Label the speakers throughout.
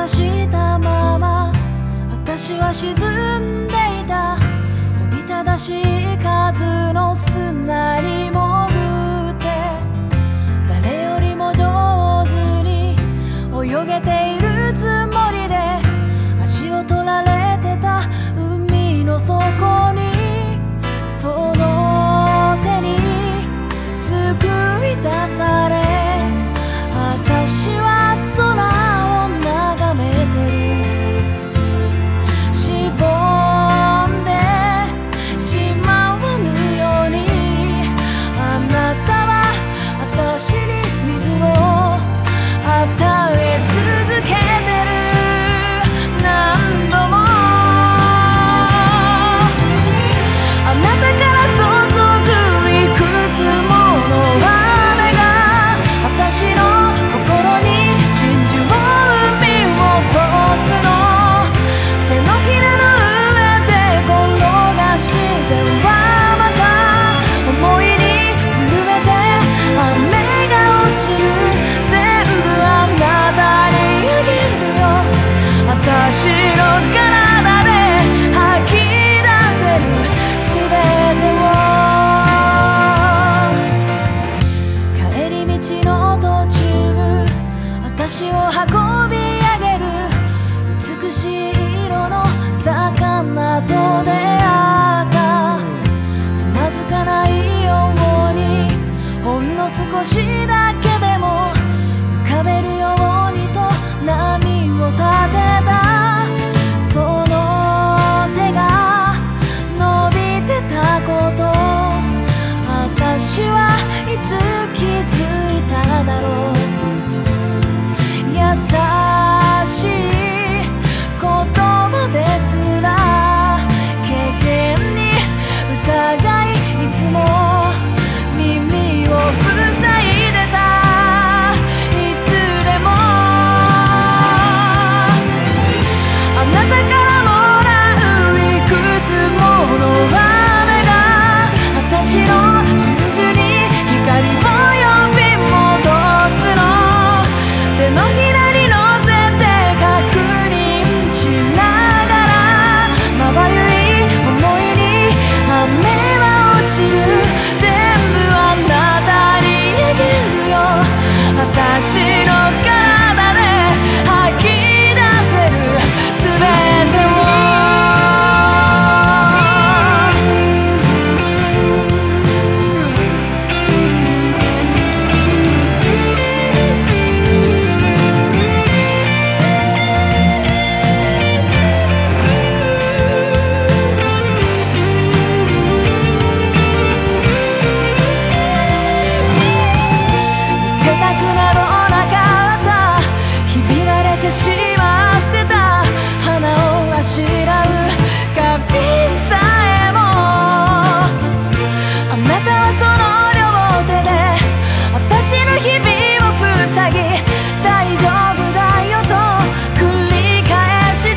Speaker 1: らしたまま私は沈んでいた。おびただしい数の砂に潜って誰よりも上手に泳げているつもりで足を取られてた海の底にその手に救い出され私は空を眺めてる。しぼんでしまわぬようにあなたは私に水を与え続けてる。何度もあなたから注ぐいくつもの雨が私の心に真珠を産み落とすの。手のひらの上で転がしてはまた思いに震えて雨が落ちる。全部あなたにあげるよ。私の体で吐き出せる全てを。帰り道の途中私を運び上げる美しい色の魚と出会った。つまずかないようにほんの少しだけでも浮かべるようにと波を立てた。その手が伸びてたこと私はいつ気づいただろう。優しい言葉ですら経験に疑いいつも耳を塞いでた。いつでもあなたからもらういくつもの雨が私の真珠に光を呼び戻すの。手のひらに乗せて確認しながらまばゆい想いに雨は落ちる。全部あなたにあげるよ。私の体で吐き出せる全てを。しまってた花をあしらう花瓶さえもあなたはその両手で私の日々を塞ぎ大丈夫だよと繰り返した。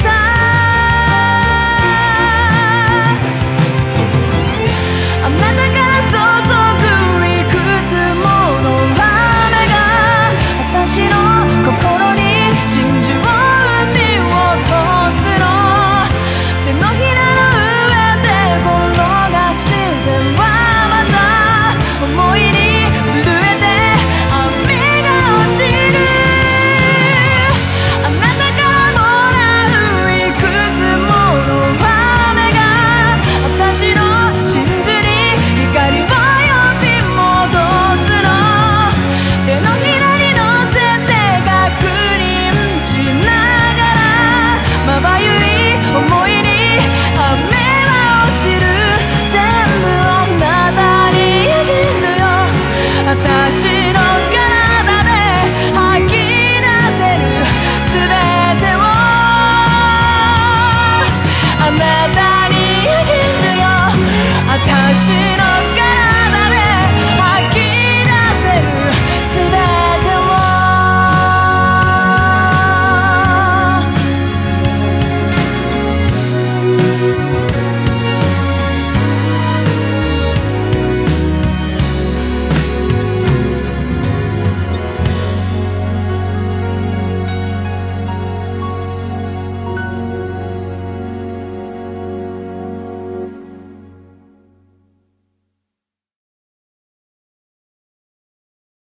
Speaker 1: あなたから注ぐいくつもの雨が私の心に真珠を産み落とすの。手のひらの上で転がしてはまた思いに震えて雨が落ちる。あなたからもらういくつもの雨が私の真珠に光を呼び戻すの。手のひらに乗せて確認しながらまばゆい想いに雨は落ちる。全部あなたにあげるよ。私の体で吐き出せる全てをあなたにあげるよ。私